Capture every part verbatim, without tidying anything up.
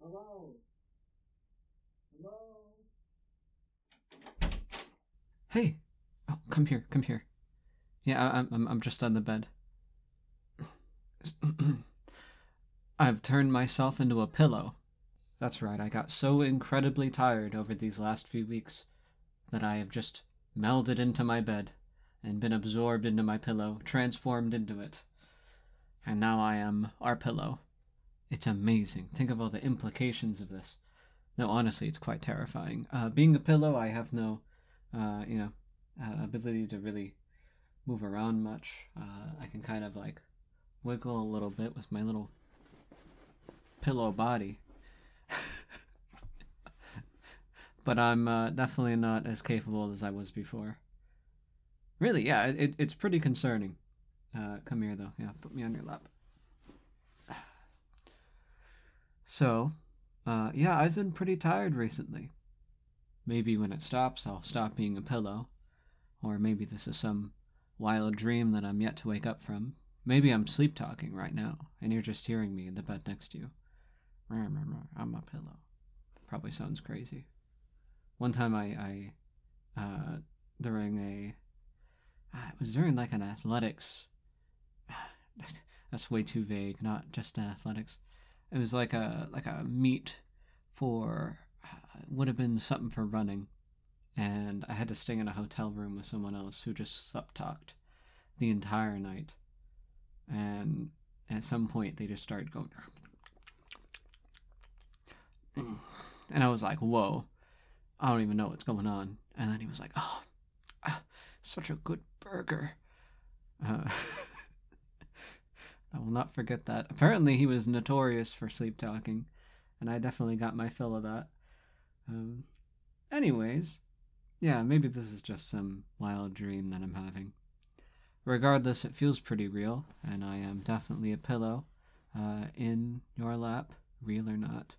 Hello? Hello? Hey! Oh, come here, come here. Yeah, I, I'm, I'm just on the bed. I've turned myself into a pillow. That's right, I got so incredibly tired over these last few weeks that I have just melded into my bed and been absorbed into my pillow, transformed into it. And now I am our pillow. It's amazing. Think of all the implications of this. No, honestly, it's quite terrifying. Uh, being a pillow, I have no, uh, you know, uh, ability to really move around much. Uh, I can kind of like wiggle a little bit with my little pillow body. But I'm uh, definitely not as capable as I was before. Really, yeah, it, it's pretty concerning. Uh, come here, though. Yeah, put me on your lap. So, uh, yeah, I've been pretty tired recently. Maybe when it stops, I'll stop being a pillow. Or maybe this is some wild dream that I'm yet to wake up from. Maybe I'm sleep talking right now, and you're just hearing me in the bed next to you. I'm a pillow. Probably sounds crazy. One time I, I uh, during a, uh, it was during like an athletics, that's way too vague, not just an athletics. It was like a, like a meet for, uh, would have been something for running. And I had to stay in a hotel room with someone else who just slept talked the entire night. And at some point they just started going, and I was like, whoa, I don't even know what's going on. And then he was like, oh, ah, such a good burger. Uh, I will not forget that. Apparently he was notorious for sleep talking, and I definitely got my fill of that. Um, anyways, yeah, maybe this is just some wild dream that I'm having. Regardless, it feels pretty real, and I am definitely a pillow uh, in your lap, real or not.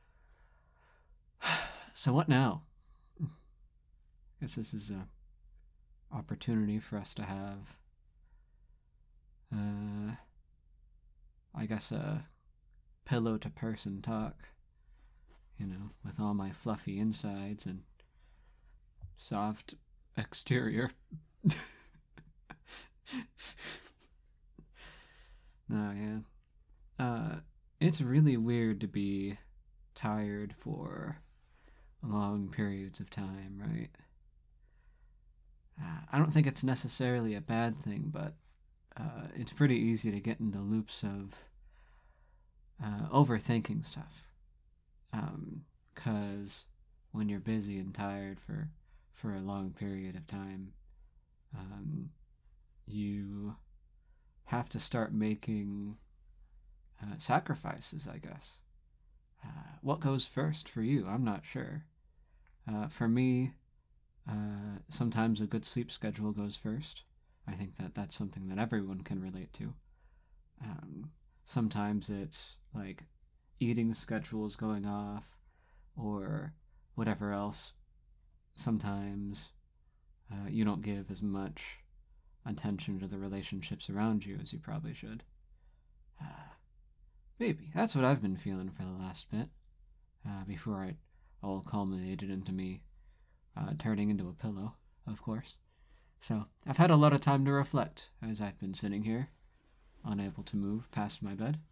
So what now? I guess this is a opportunity for us to have, uh, I guess a pillow to person talk, you know, with all my fluffy insides and soft exterior. No, yeah. Uh, it's really weird to be tired for long periods of time, right? Uh, I don't think it's necessarily a bad thing, but uh, it's pretty easy to get into loops of uh, overthinking stuff. Because um, when you're busy and tired for, for a long period of time, um, you have to start making uh, sacrifices, I guess. Uh, what goes first for you? I'm not sure. Uh, for me, uh, sometimes a good sleep schedule goes first. I think that that's something that everyone can relate to. Um, sometimes it's like eating schedules going off or whatever else. Sometimes uh, you don't give as much attention to the relationships around you as you probably should. Uh, maybe. That's what I've been feeling for the last bit. Uh, before it all culminated into me uh, turning into a pillow, of course. So, I've had a lot of time to reflect as I've been sitting here, unable to move past my bed.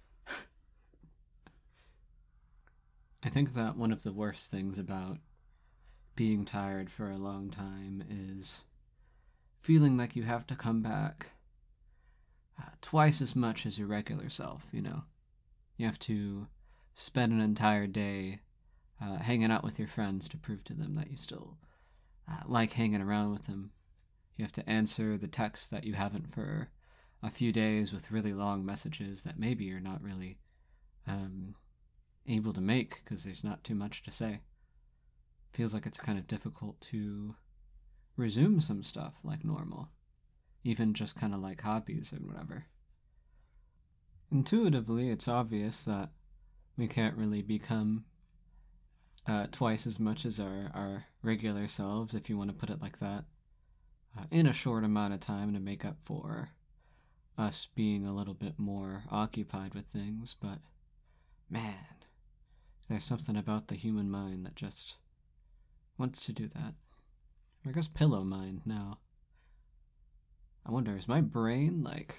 I think that one of the worst things about being tired for a long time is feeling like you have to come back uh, twice as much as your regular self, you know? You have to spend an entire day uh, hanging out with your friends to prove to them that you still uh, like hanging around with them. You have to answer the texts that you haven't for a few days with really long messages that maybe you're not really um, able to make because there's not too much to say. Feels like it's kind of difficult to resume some stuff like normal, even just kind of like hobbies and whatever. Intuitively, it's obvious that we can't really become uh, twice as much as our, our regular selves, if you want to put it like that, uh, in a short amount of time to make up for us being a little bit more occupied with things, but man, There's something about the human mind that just wants to do that. I guess pillow mind now. I wonder, is my brain like...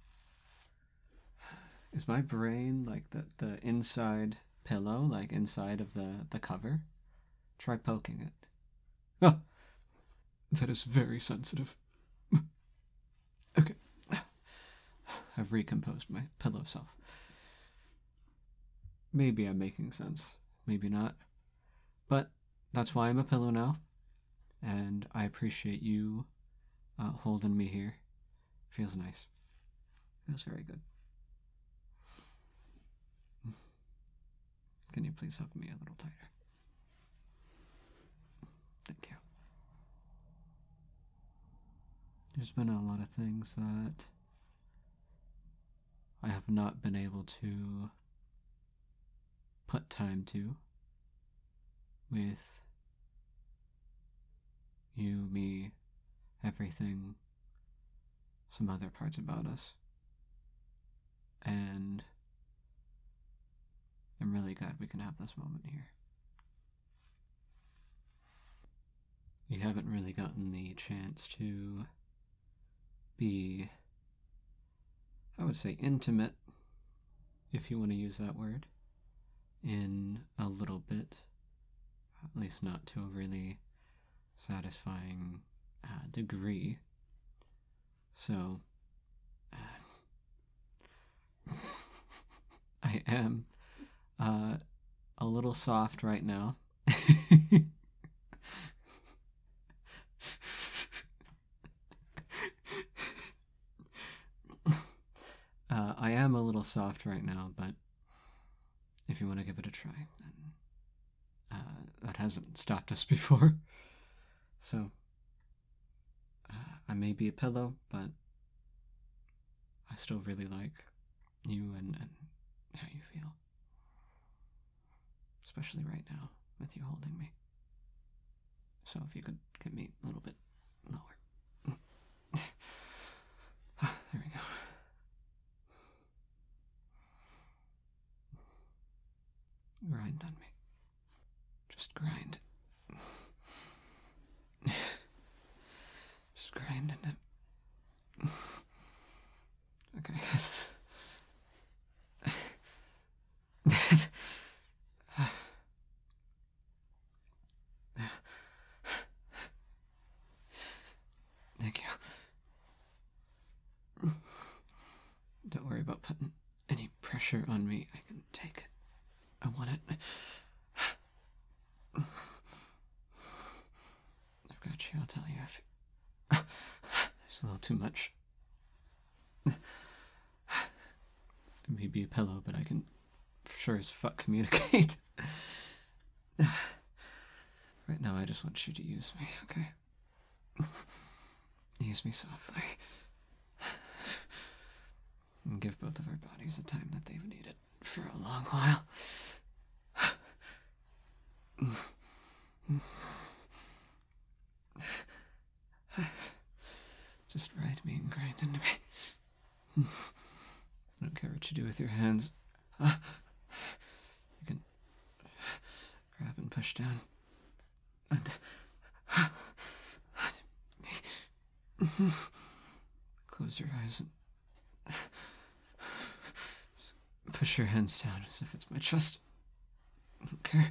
Is my brain like the, the inside pillow, like inside of the, the cover? Try poking it. Oh! That is very sensitive. Okay. I've recomposed my pillow self. Maybe I'm making sense. Maybe not. But that's why I'm a pillow now. And I appreciate you uh, holding me here. Feels nice. Feels very good. Can you please hug me a little tighter? Thank you. There's been a lot of things that I have not been able to put time to with you, me, everything, some other parts about us. And I'm really glad we can have this moment here. We haven't really gotten the chance to be, I would say, intimate, if you want to use that word, in a little bit, at least not to a really satisfying uh, degree. So, uh, I am uh, a little soft right now. Uh, I am a little soft right now, but if you want to give it a try, then uh, that hasn't stopped us before. So, uh, I may be a pillow, but I still really like you and, and how you feel. Especially right now, with you holding me. So if you could get me a little bit lower. There we go. Grind on me. Just grind. Just grind on it. Okay. Thank you. Don't worry about putting any pressure on me. I can take it. I want it. I've got you, I'll tell you if there's a little too much. It may be a pillow, but I can for sure as fuck communicate. Right now I just want you to use me, okay? Use me softly. And give both of our bodies the time that they've needed for a long while. Just ride me and grind into me. I don't care what you do with your hands. You can grab and push down. And close your eyes and push your hands down as if it's my chest. I don't care.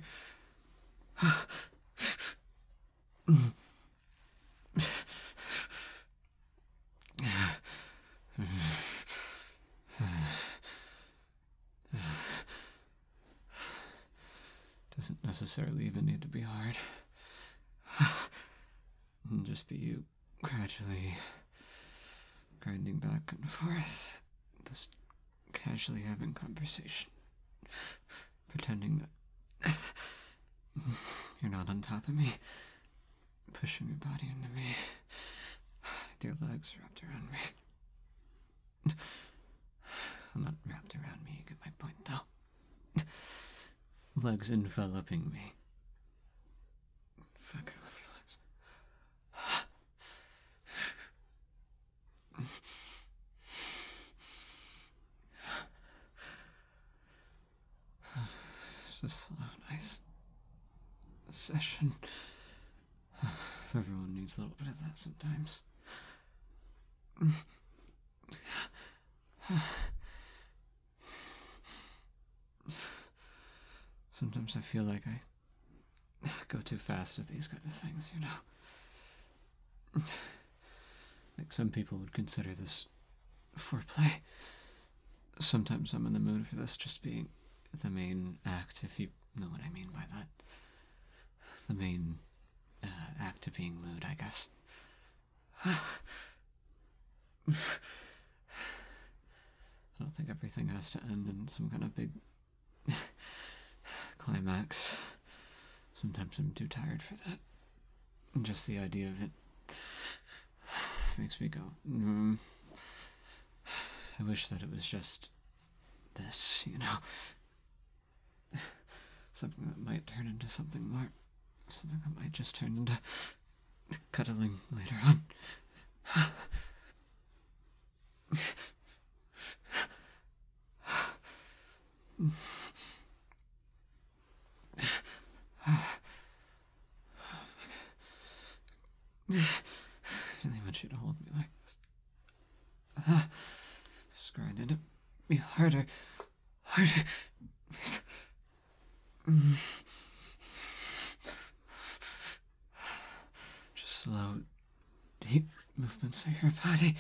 Doesn't necessarily even need to be hard. Just be you gradually grinding back and forth, just casually having conversation, pretending that you're not on top of me, pushing your body into me, with your legs wrapped around me. I'm not wrapped around me, you get my point though. Legs enveloping me. Fuck, I love your legs. Just slow, nice session. Everyone needs a little bit of that sometimes. Sometimes I feel like I go too fast with these kind of things, you know? Like some people would consider this foreplay. Sometimes I'm in the mood for this just being the main act, if you know what I mean by that. The main uh, act of being mood, I guess. I don't think everything has to end in some kind of big climax. Sometimes I'm too tired for that. And just the idea of it makes me go, mm. I wish that it was just this, you know? Something that might turn into something more. Something that might just turn into cuddling later on. I really want you to hold me like this. Just grind into me harder. Harder. Just slow, deep movements of your body.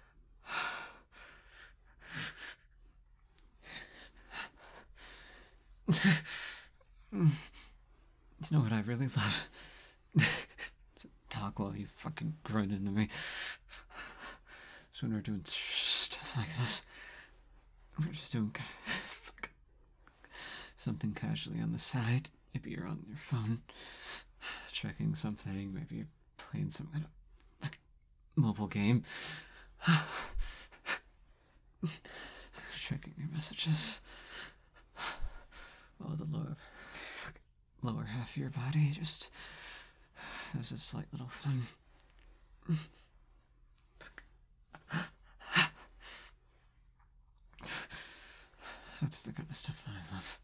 You know what I really love? To talk while you fucking grunt into me. So when we're doing stuff like this, we're just doing something casually on the side. Maybe you're on your phone, checking something. Maybe you're playing some kind of like mobile game. Checking your messages. While the lower, lower half of your body just has a slight little fun. That's the kind of stuff that I love.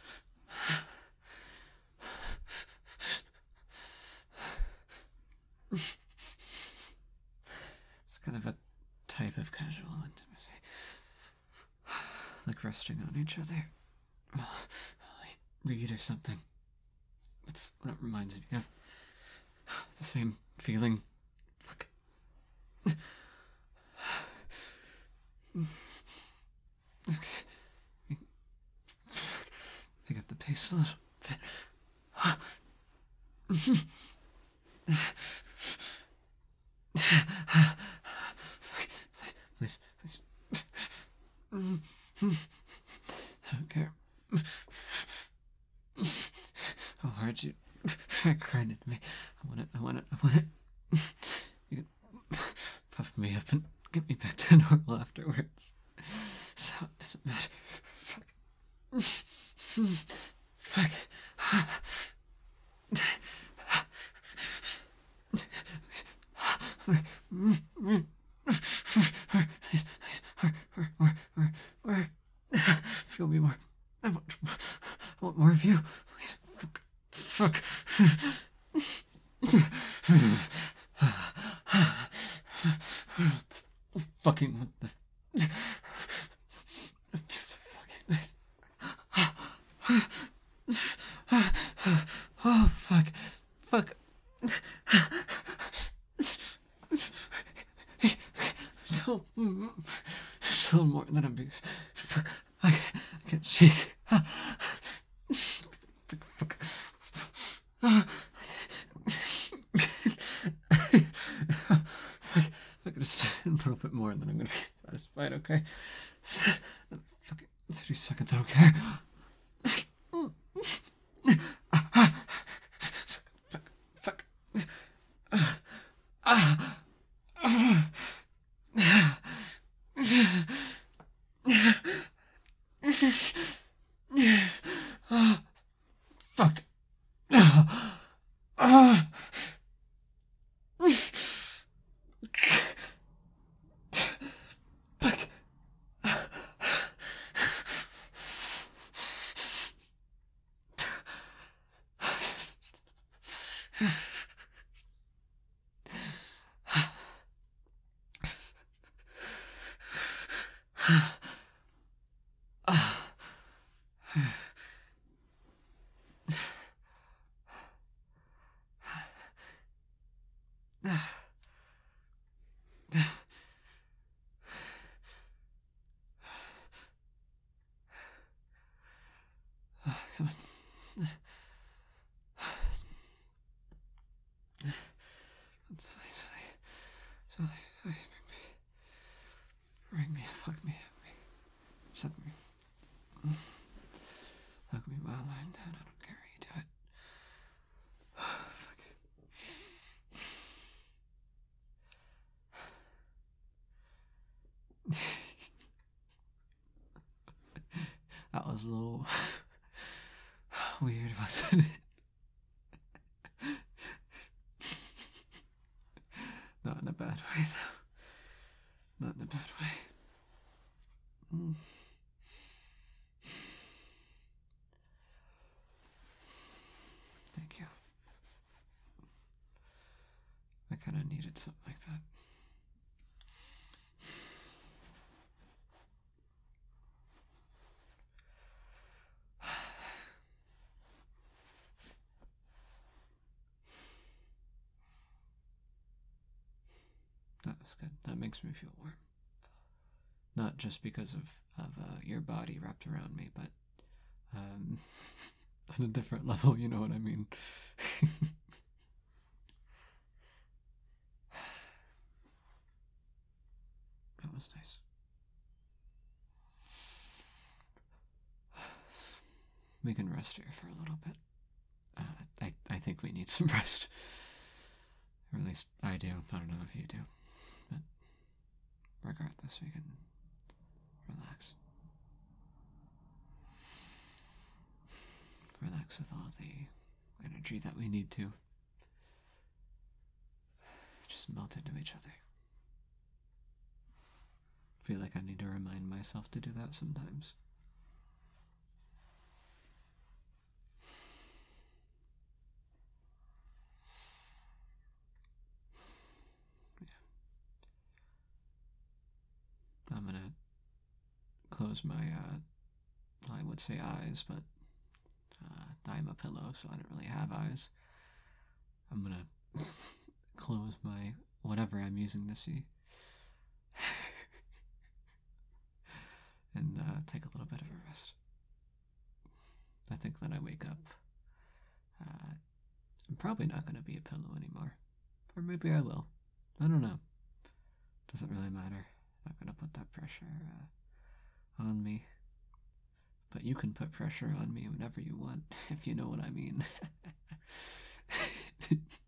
It's kind of a type of casual intimacy. Like resting on each other. Read or something. That's what it reminds me of. The same feeling. Fuck. Okay. Pick up the pace a little bit. Please, please. I don't care how hard you cried at me. I want it, I want it, I want it. You can puff me up and get me back to normal afterwards. So it doesn't matter. Fuck. Fuck. Where, where, where, where, where, where? Feel me more. I want, I want more of you. Please. Fuck. Fuck. Fucking want this. Fucking nice. Oh, fuck. Fuck. So, so more than I'm being. Fuck. I, I can't speak. Fuck. If I could just a little bit more, then I'm gonna be satisfied, okay? Fucking thirty seconds, I don't care. Fuck. Fuck. Fuck. Come on. Sully, Sully, Sully, Sully, bring me, bring me, fuck me, me, suck me, hug me while lying down. I don't care how you do it. Fuck. That was a little weird, wasn't it? Not in a bad way, though. Not in a bad way. Mm. Thank you. I kind of needed something like that. That was good. That makes me feel warm. Not just because of, of uh, your body wrapped around me, but um, on a different level, you know what I mean? That was nice. We can rest here for a little bit. Uh, I, I think we need some rest. Or at least I do. I don't know if you do. But regardless, we can relax. Relax with all the energy that we need to. Just melt into each other. Feel like I need to remind myself to do that sometimes. I'm gonna close my, uh, I would say eyes, but uh, I'm a pillow, so I don't really have eyes. I'm gonna close my, whatever I'm using to see, and uh, take a little bit of a rest. I think that I wake up, uh, I'm probably not gonna be a pillow anymore. Or maybe I will. I don't know. Doesn't really matter. Not gonna put that pressure uh, on me. But you can put pressure on me whenever you want, if you know what I mean.